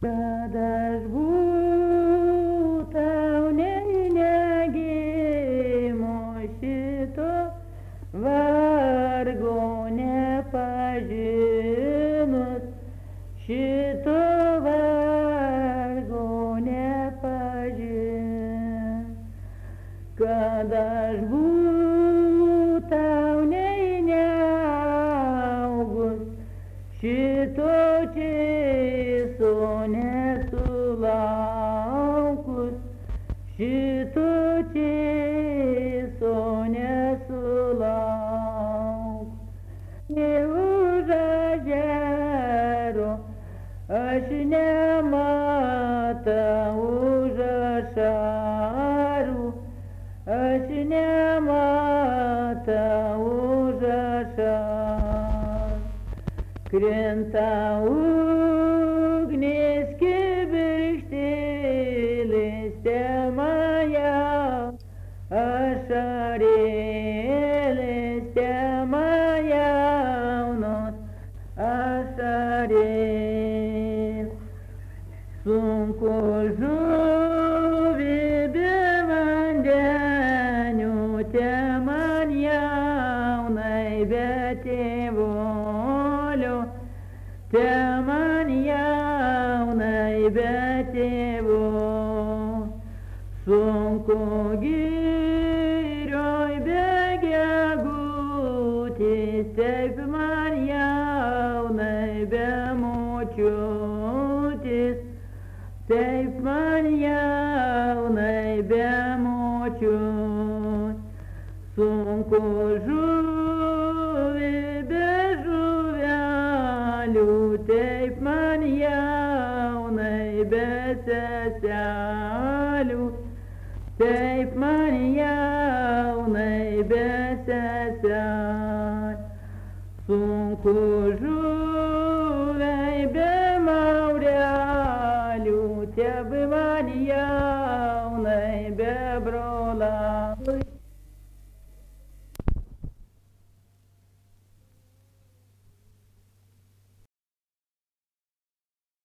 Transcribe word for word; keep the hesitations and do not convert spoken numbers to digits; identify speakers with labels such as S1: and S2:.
S1: Kad aš būtau negimo šito vargo nepažinus, šito vargo nepažinus. Kad aš būtau neaugus, šito čėso nesulaukus, šito čėso nesulaukus. Nei už ežero aš nematau, už ašarų aš nematau, už ašarų. Krenta ugnis kibirkštėlės temajau, ašarėlės temajaunos, ašarėlės. Sunku žuvį be vandenių teman jaunai be tėvolio, teman jaunai be tėvo. Sunku girioj be gegutės, taip man jaunai be močiutės, taip man jaunai be močiutės. Sunku žuvį be žuvelių, taip man jaunai be seselių, taip man jaunai be seselių. Sunku žuviai be maurelių, taip man jaunai be brolių.